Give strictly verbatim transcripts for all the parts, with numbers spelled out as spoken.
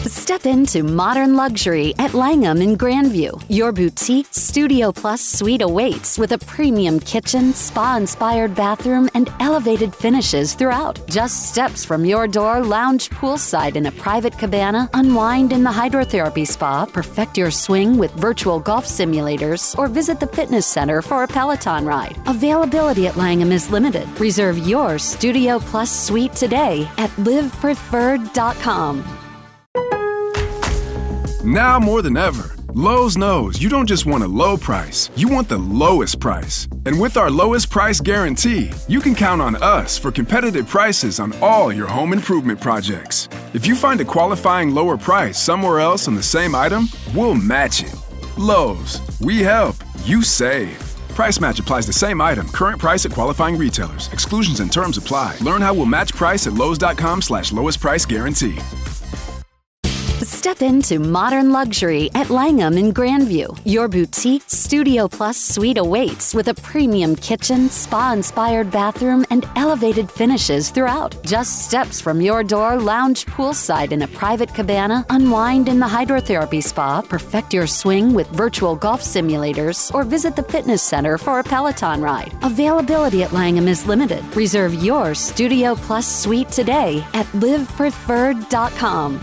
Step into modern luxury at Langham in Grandview. Your boutique Studio Plus suite awaits with a premium kitchen, spa-inspired bathroom, and elevated finishes throughout. Just steps from your door, lounge poolside in a private cabana, unwind in the hydrotherapy spa, perfect your swing with virtual golf simulators, or visit the fitness center for a Peloton ride. Availability at Langham is limited. Reserve your Studio Plus suite today at live preferred dot com. Now more than ever, Lowe's knows you don't just want a low price, you want the lowest price. And with our lowest price guarantee, you can count on us for competitive prices on all your home improvement projects. If you find a qualifying lower price somewhere else on the same item, we'll match it. Lowe's, we help, you save. Price match applies the same item. Current price at qualifying retailers. Exclusions and terms apply. Learn how we'll match price at lowes.com slash lowest price guarantee. Step into modern luxury at Langham in Grandview. Your boutique Studio Plus suite awaits with a premium kitchen, spa-inspired bathroom, and elevated finishes throughout. Just steps from your door, lounge poolside in a private cabana, unwind in the hydrotherapy spa, perfect your swing with virtual golf simulators, or visit the fitness center for a Peloton ride. Availability at Langham is limited. Reserve your Studio Plus suite today at live preferred dot com.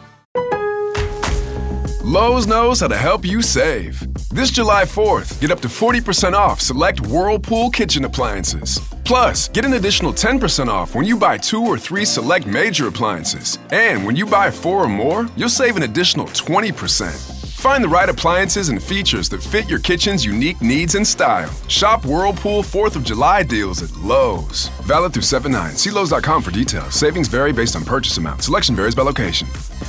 Lowe's knows how to help you save. This July fourth, get up to forty percent off select Whirlpool kitchen appliances. Plus, get an additional ten percent off when you buy two or three select major appliances. And when you buy four or more, you'll save an additional twenty percent. Find the right appliances and features that fit your kitchen's unique needs and style. Shop Whirlpool fourth of July deals at Lowe's. Valid through seven nine. See Lowe's dot com for details. Savings vary based on purchase amount. Selection varies by location.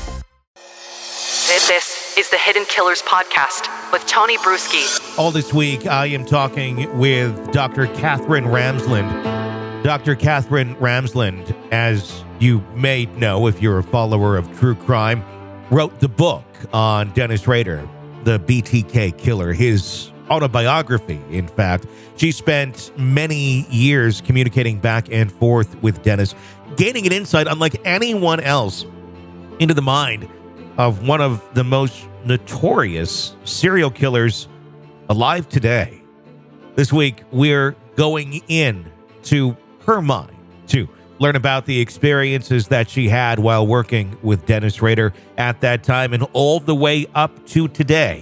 This is the Hidden Killers Podcast with Tony Bruschi. All this week, I am talking with Doctor Katherine Ramsland. Doctor Katherine Ramsland, as you may know if you're a follower of true crime, wrote the book on Dennis Rader, the B T K killer, his autobiography, in fact. She spent many years communicating back and forth with Dennis, gaining an insight unlike anyone else into the mind of one of the most notorious serial killers alive today. This week, we're going in to her mind to learn about the experiences that she had while working with Dennis Rader at that time and all the way up to today,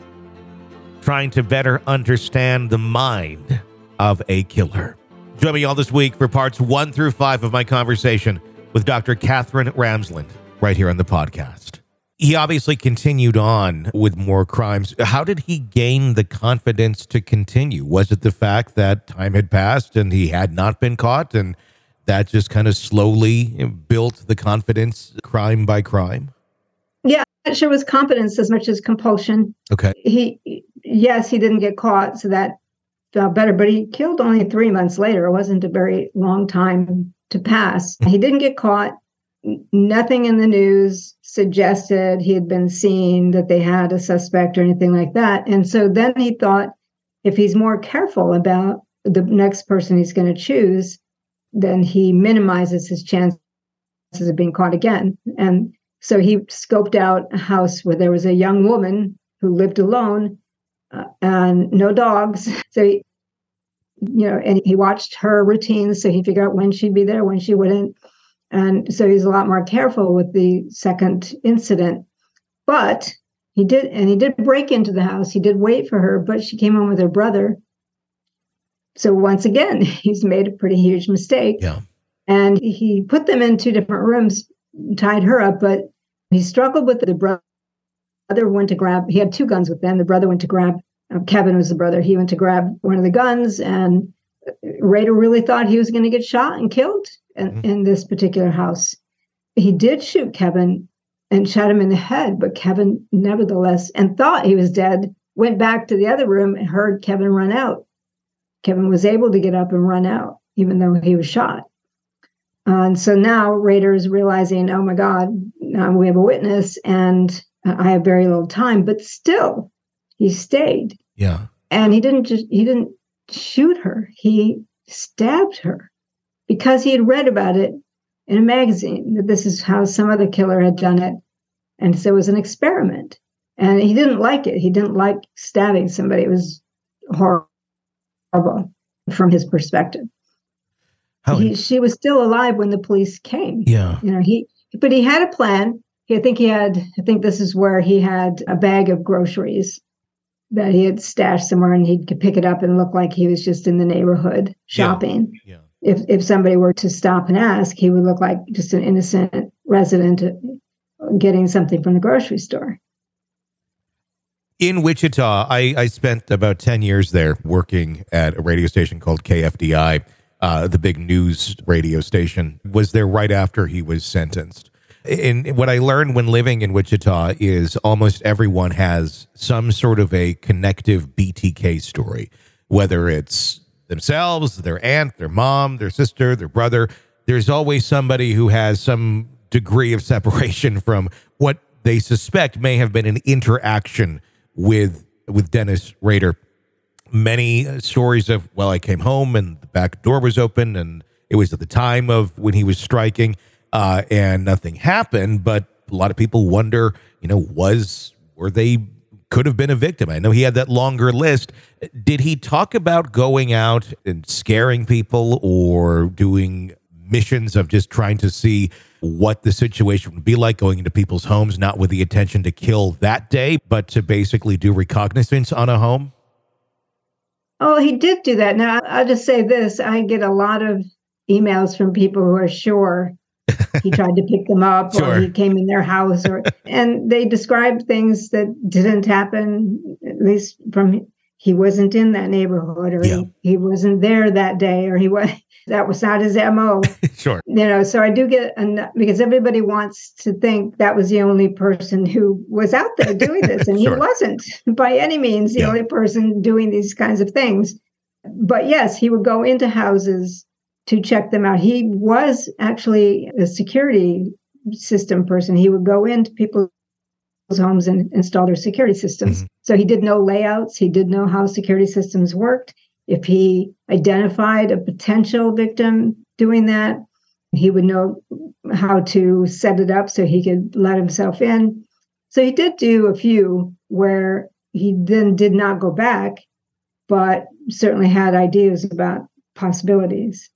trying to better understand the mind of a killer. Join me all this week for parts one through five of my conversation with Doctor Katherine Ramsland right here on the podcast. He obviously continued on with more crimes. How did he gain the confidence to continue? Was it the fact that time had passed and he had not been caught, and that just kind of slowly built the confidence crime by crime? Yeah, I'm not sure it was confidence as much as compulsion. Okay. He, yes, he didn't get caught, so that felt better, but he killed only three months later. It wasn't a very long time to pass. He didn't get caught. Nothing in the news suggested he had been seen, that they had a suspect or anything like that. And so then he thought, if he's more careful about the next person he's going to choose, then he minimizes his chances of being caught again. And so he scoped out a house where there was a young woman who lived alone uh, and no dogs. So he, you know, and he watched her routines, so he figured out when she'd be there, when she wouldn't. And so he's a lot more careful with the second incident. But he did, and he did break into the house. He did wait for her, but she came home with her brother. So once again, he's made a pretty huge mistake. Yeah. And he put them in two different rooms, tied her up, but he struggled with the brother. The brother went to grab, he had two guns with them. The brother went to grab, uh, Kevin was the brother. He went to grab one of the guns, and Rader really thought he was going to get shot and killed in, mm-hmm. in this particular house. He did shoot Kevin and shot him in the head, but Kevin nevertheless, and thought he was dead, went back to the other room and heard Kevin run out. Kevin was able to get up and run out, even though he was shot. Uh, and so now Rader is realizing, oh my God, now we have a witness and uh, I have very little time, but still he stayed. Yeah. And he didn't just, he didn't shoot her. He stabbed her because he had read about it in a magazine, that this is how some other killer had done it. And so it was an experiment. And he didn't like it. He didn't like stabbing somebody. It was horrible from his perspective. How he, she was still alive when the police came. Yeah. You know, he, but he had a plan. He, I think he had, I think this is where he had a bag of groceries that he had stashed somewhere, and he could pick it up and look like he was just in the neighborhood shopping. Yeah. Yeah. If if somebody were to stop and ask, he would look like just an innocent resident getting something from the grocery store. In Wichita, I, I spent about ten years there working at a radio station called K F D I, uh, the big news radio station. Was there right after he was sentenced. And what I learned when living in Wichita is almost everyone has some sort of a connective B T K story, whether it's themselves, their aunt, their mom, their sister, their brother. There's always somebody who has some degree of separation from what they suspect may have been an interaction with with Dennis Rader. Many uh, stories of, well, I came home and the back door was open and it was at the time of when he was striking uh, and nothing happened. But a lot of people wonder, you know, was, were they, could have been a victim. I know he had that longer list. Did he talk about going out and scaring people or doing missions of just trying to see what the situation would be like, going into people's homes, not with the intention to kill that day, but to basically do reconnaissance on a home? Oh, he did do that. Now, I'll just say this. I get a lot of emails from people who are sure he tried to pick them up Sure. or he came in their house, or and they described things that didn't happen, at least from he wasn't in that neighborhood, or Yeah. he, he wasn't there that day, or he was that was not his M O. Sure. You know, so I do get enough, because everybody wants to think that was the only person who was out there doing this, and Sure. he wasn't by any means the Yeah. only person doing these kinds of things. But yes, he would go into houses to check them out. He was actually a security system person. He would go into people's homes and install their security systems. Mm-hmm. So he did know layouts. He did know how security systems worked. If he identified a potential victim doing that, he would know how to set it up so he could let himself in. So he did do a few where he then did not go back, but certainly had ideas about possibilities.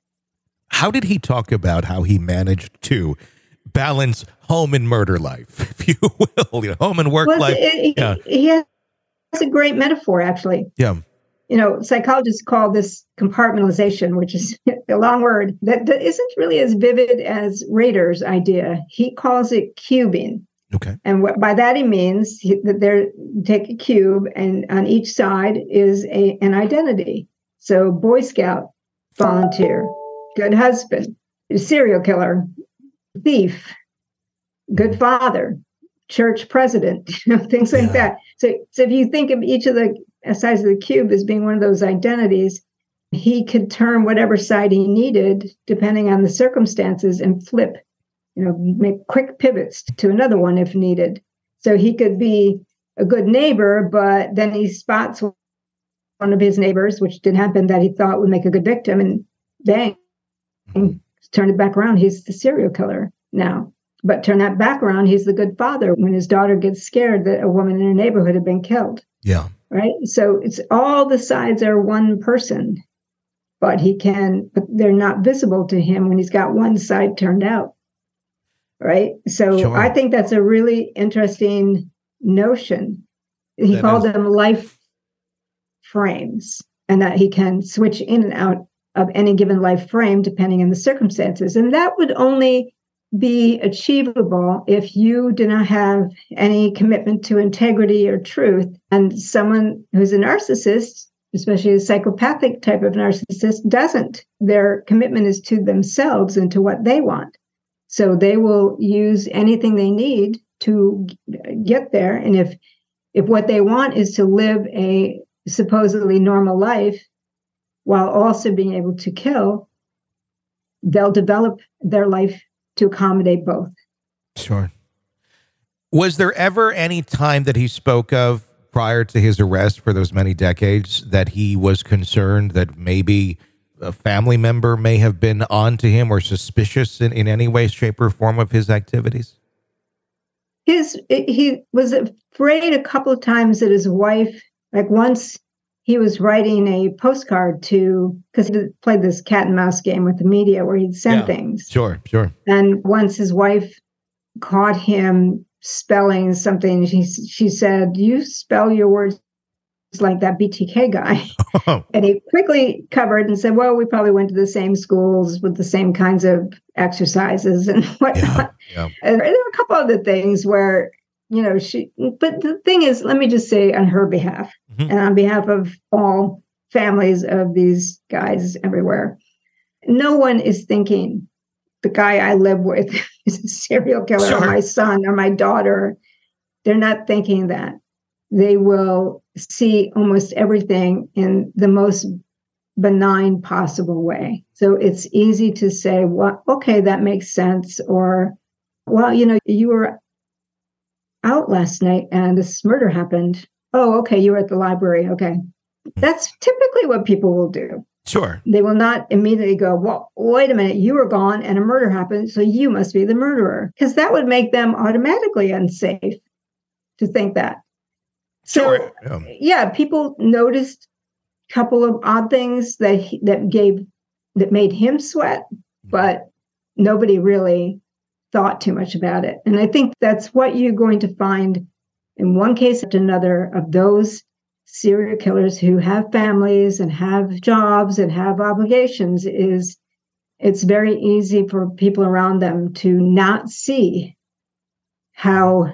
How did he talk about how he managed to balance home and murder life, if you will, you know, home and work Well, life? it- yeah. He has a great metaphor, actually. Yeah. You know, psychologists call this compartmentalization, which is a long word that, that isn't really as vivid as Rader's idea. He calls it cubing. Okay. And what by that he means he, that there take a cube, and on each side is a an identity. So Boy Scout, volunteer, good husband, serial killer, thief, good father, church president, you know, things like Yeah. that. So, so if you think of each of the sides of the cube as being one of those identities, he could turn whatever side he needed depending on the circumstances and flip, you know, make quick pivots to another one if needed. So he could be a good neighbor, but then he spots one of his neighbors, which did happen, that he thought would make a good victim, and bang, and turn it back around. He's the serial killer now. But turn that back around, he's the good father when his daughter gets scared that a woman in her neighborhood had been killed. Yeah. Right? So it's all the sides are one person, but he can, but they're not visible to him when he's got one side turned out. Right? So Sure. I think that's a really interesting notion. He That called is. them life frames, and that he can switch in and out of any given life frame depending on the circumstances. And that would only be achievable if you do not have any commitment to integrity or truth. And someone who's a narcissist, especially a psychopathic type of narcissist, doesn't. Their commitment is to themselves and to what they want. So they will use anything they need to get there. And if if what they want is to live a supposedly normal life while also being able to kill, they'll develop their life to accommodate both. Sure. Was there ever any time that he spoke of prior to his arrest for those many decades that he was concerned that maybe a family member may have been on to him or suspicious in, in any way, shape, or form of his activities? his he was afraid a couple of times that his wife, like once he was writing a postcard to, because he played this cat and mouse game with the media where he'd send yeah, things. Sure, sure. And once his wife caught him spelling something, she she said, "You spell your words like that B T K guy." Oh. And he quickly covered and said, "Well, we probably went to the same schools with the same kinds of exercises and whatnot." Yeah, yeah. And there were a couple other things where, you know, she, but the thing is, let me just say on her behalf mm-hmm. and on behalf of all families of these guys everywhere, no one is thinking the guy I live with is a serial killer sure. or my son or my daughter. They're not thinking that. They will see almost everything in the most benign possible way. So it's easy to say, well, okay, that makes sense. Or, well, you know, you were out last night and this murder happened. Oh, okay, you were at the library. Okay. That's typically what people will do. Sure. They will not immediately go, well, wait a minute, you were gone and a murder happened, so you must be the murderer. Because that would make them automatically unsafe to think that. So, sure. yeah. yeah, people noticed a couple of odd things that he, that gave that made him sweat, but nobody really thought too much about it. And I think that's what you're going to find in one case after another of those serial killers who have families and have jobs and have obligations. Is it's very easy for people around them to not see how,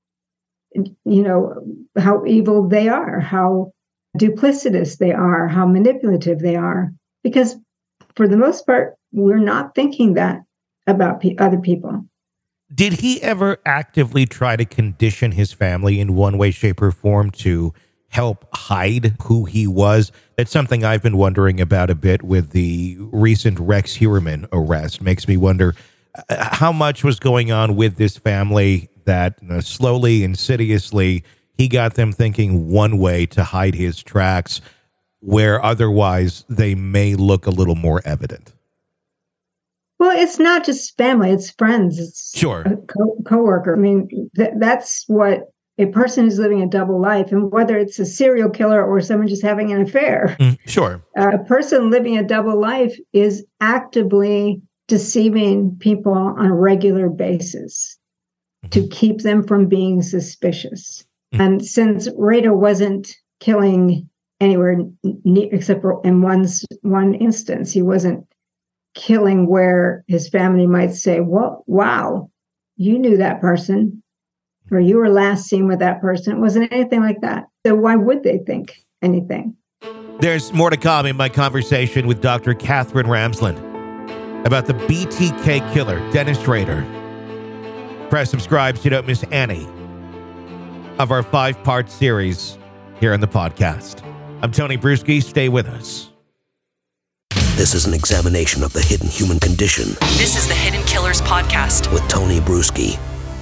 you know, how evil they are, how duplicitous they are, how manipulative they are, because for the most part, we're not thinking that about pe- other people. Did he ever actively try to condition his family in one way, shape, or form to help hide who he was? That's something I've been wondering about a bit with the recent Rex Heuermann arrest. Makes me wonder how much was going on with this family that you know, slowly, insidiously, he got them thinking one way to hide his tracks, where otherwise they may look a little more evident. Well, it's not just family, it's friends. It's sure. a co- coworker. I mean, th- that's what a person who's living a double life, and whether it's a serial killer or someone just having an affair. Mm, sure. Uh, a person living a double life is actively deceiving people on a regular basis mm-hmm. to keep them from being suspicious. Mm-hmm. And since Rado wasn't killing anywhere near, except for in one, one instance, he wasn't killing where his family might say, well, wow, you knew that person, or you were last seen with that person. It wasn't anything like that. So why would they think anything? There's more to come in my conversation with Doctor Katherine Ramsland about the B T K killer, Dennis Rader. Press subscribe so you don't miss any of our five-part series here on the podcast. I'm Tony Bruschi. Stay with us. This is an examination of the hidden human condition. This is the Hidden Killers Podcast with Tony Bruschi.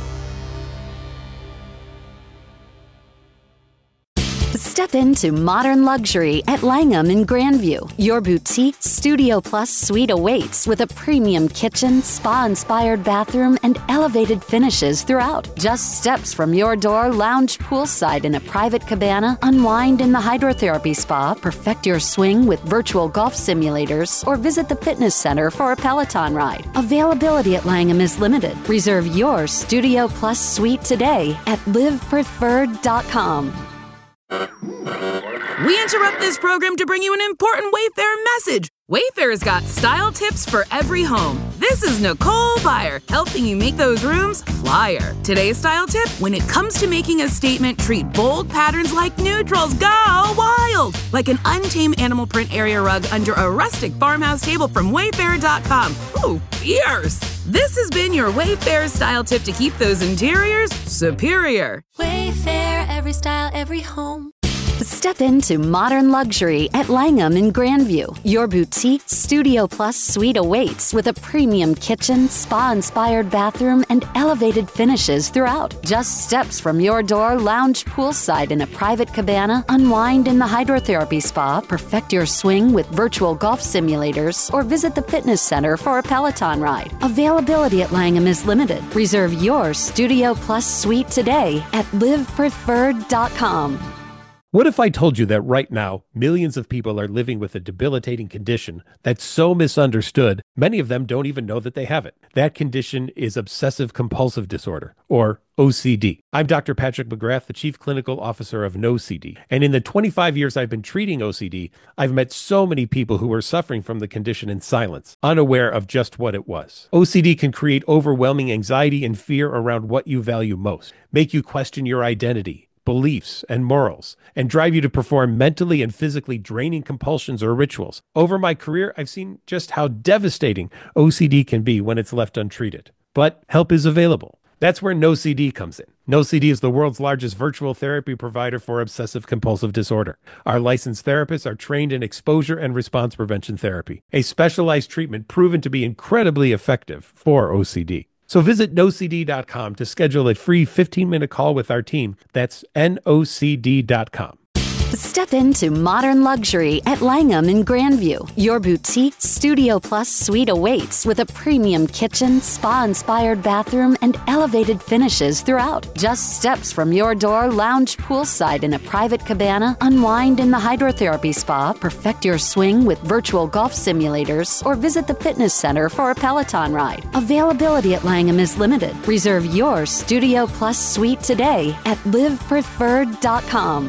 Step into modern luxury at Langham in Grandview. Your boutique Studio Plus suite awaits with a premium kitchen, spa-inspired bathroom, and elevated finishes throughout. Just steps from your door, lounge poolside in a private cabana, unwind in the hydrotherapy spa, perfect your swing with virtual golf simulators, or visit the fitness center for a Peloton ride. Availability at Langham is limited. Reserve your Studio Plus suite today at live preferred dot com. We interrupt this program to bring you an important Wayfair message. Wayfair's got style tips for every home. This is Nicole Byer, helping you make those rooms flyer. Today's style tip: when it comes to making a statement, treat bold patterns like neutrals. Go wild! Like an untamed animal print area rug under a rustic farmhouse table from Wayfair dot com. Ooh, fierce! This has been your Wayfair style tip to keep those interiors superior. Wayfair, every style, every home. Step into modern luxury at Langham in Grandview. Your boutique Studio Plus suite awaits with a premium kitchen, spa-inspired bathroom, and elevated finishes throughout. Just steps from your door, lounge poolside in a private cabana, unwind in the hydrotherapy spa, perfect your swing with virtual golf simulators, or visit the fitness center for a Peloton ride. Availability at Langham is limited. Reserve your Studio Plus suite today at live preferred dot com. What if I told you that right now, millions of people are living with a debilitating condition that's so misunderstood, many of them don't even know that they have it? That condition is obsessive compulsive disorder, or O C D. I'm Doctor Patrick McGrath, the Chief Clinical Officer of No C D. And in the twenty-five years I've been treating O C D, I've met so many people who were suffering from the condition in silence, unaware of just what it was. O C D can create overwhelming anxiety and fear around what you value most, make you question your identity, beliefs, and morals, and drive you to perform mentally and physically draining compulsions or rituals. Over my career, I've seen just how devastating O C D can be when it's left untreated. But help is available. That's where No C D comes in. No C D is the world's largest virtual therapy provider for obsessive compulsive disorder. Our licensed therapists are trained in exposure and response prevention therapy, a specialized treatment proven to be incredibly effective for O C D. So visit no c d dot com to schedule a free fifteen-minute call with our team. That's N O C D dot com. Step into modern luxury at Langham in Grandview. Your boutique Studio Plus suite awaits with a premium kitchen, spa-inspired bathroom, and elevated finishes throughout. Just steps from your door, lounge poolside in a private cabana, unwind in the hydrotherapy spa, perfect your swing with virtual golf simulators, or visit the fitness center for a Peloton ride. Availability at Langham is limited. Reserve your Studio Plus suite today at live preferred dot com.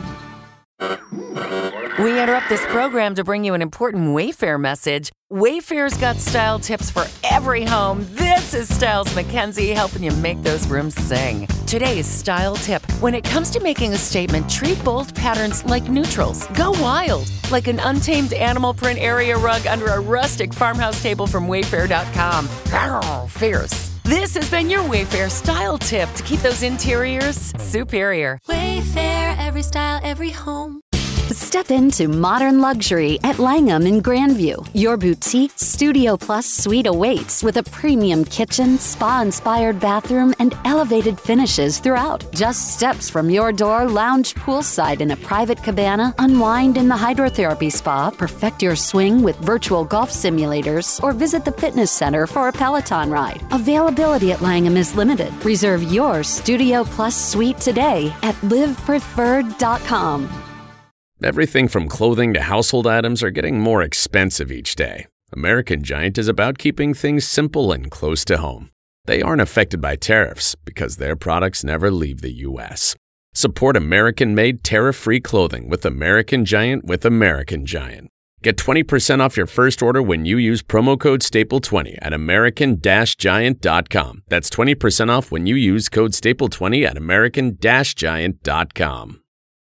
We interrupt this program to bring you an important Wayfair message. Wayfair's got style tips for every home. This is Styles McKenzie helping you make those rooms sing. Today's style tip: when it comes to making a statement, treat bold patterns like neutrals. Go wild, like an untamed animal print area rug under a rustic farmhouse table from wayfair dot com. Arr, fierce. This has been your Wayfair style tip to keep those interiors superior. Wayfair, every style, every home. Step into modern luxury at Langham in Grandview. Your boutique Studio Plus suite awaits with a premium kitchen, spa-inspired bathroom, and elevated finishes throughout. Just steps from your door, lounge poolside in a private cabana, unwind in the hydrotherapy spa, perfect your swing with virtual golf simulators, or visit the fitness center for a Peloton ride. Availability at Langham is limited. Reserve your Studio Plus suite today at live preferred dot com. Everything from clothing to household items are getting more expensive each day. American Giant is about keeping things simple and close to home. They aren't affected by tariffs because their products never leave the U S. Support American-made tariff-free clothing with American Giant with American Giant. Get twenty percent off your first order when you use promo code staple twenty at american giant dot com. That's twenty percent off when you use code staple twenty at american giant dot com.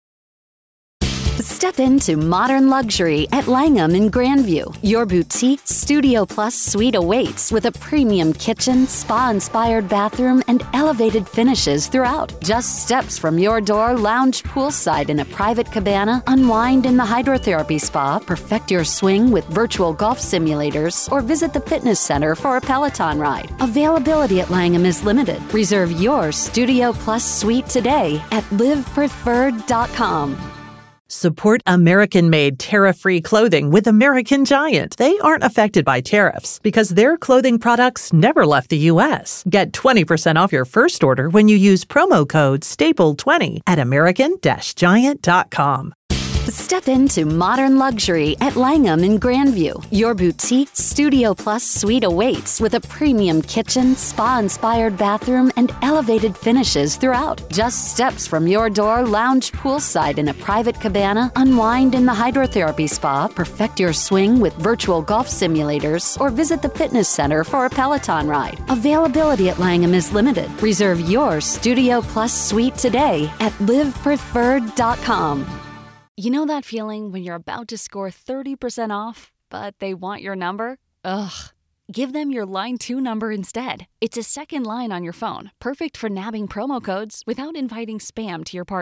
Step into modern luxury at Langham in Grandview. Your boutique Studio Plus suite awaits with a premium kitchen, spa-inspired bathroom, and elevated finishes throughout. Just steps from your door, lounge poolside in a private cabana, unwind in the hydrotherapy spa, perfect your swing with virtual golf simulators, or visit the fitness center for a Peloton ride. Availability at Langham is limited. Reserve your Studio Plus suite today at live preferred dot com. Support American-made tariff-free clothing with American Giant. They aren't affected by tariffs because their clothing products never left the U S. Get twenty percent off your first order when you use promo code staple twenty at american giant dot com. Step into modern luxury at Langham in Grandview. Your boutique Studio Plus suite awaits with a premium kitchen, spa-inspired bathroom, and elevated finishes throughout. Just steps from your door, lounge poolside in a private cabana, unwind in the hydrotherapy spa, perfect your swing with virtual golf simulators, or visit the fitness center for a Peloton ride. Availability at Langham is limited. Reserve your Studio Plus suite today at live preferred dot com. You know that feeling when you're about to score thirty percent off, but they want your number? Ugh. Give them your Line two number instead. It's a second line on your phone, perfect for nabbing promo codes without inviting spam to your party.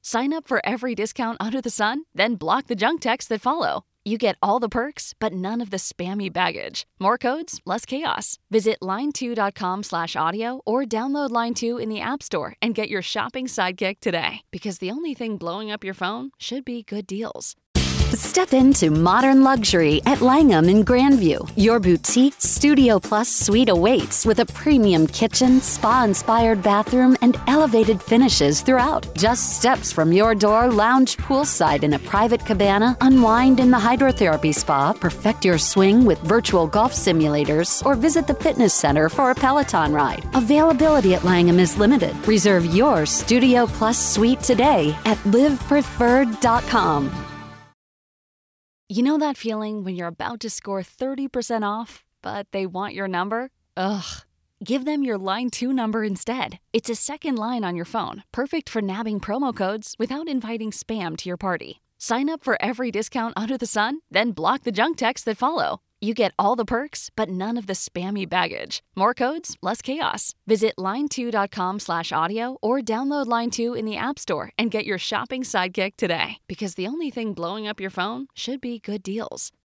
Sign up for every discount under the sun, then block the junk texts that follow. You get all the perks, but none of the spammy baggage. More codes, less chaos. Visit line two dot com slash audio or download Line two in the App Store and get your shopping sidekick today. Because the only thing blowing up your phone should be good deals. Step into modern luxury at Langham in Grandview. Your boutique Studio Plus suite awaits with a premium kitchen, spa-inspired bathroom, and elevated finishes throughout. Just steps from your door, lounge poolside in a private cabana, unwind in the hydrotherapy spa, perfect your swing with virtual golf simulators, or visit the fitness center for a Peloton ride. Availability at Langham is limited. Reserve your Studio Plus suite today at live preferred dot com. You know that feeling when you're about to score thirty percent off, but they want your number? Ugh. Give them your Line two number instead. It's a second line on your phone, perfect for nabbing promo codes without inviting spam to your party. Sign up for every discount under the sun, then block the junk texts that follow. You get all the perks, but none of the spammy baggage. More codes, less chaos. Visit line two dot com slash audio or download Line two in the App Store and get your shopping sidekick today. Because the only thing blowing up your phone should be good deals.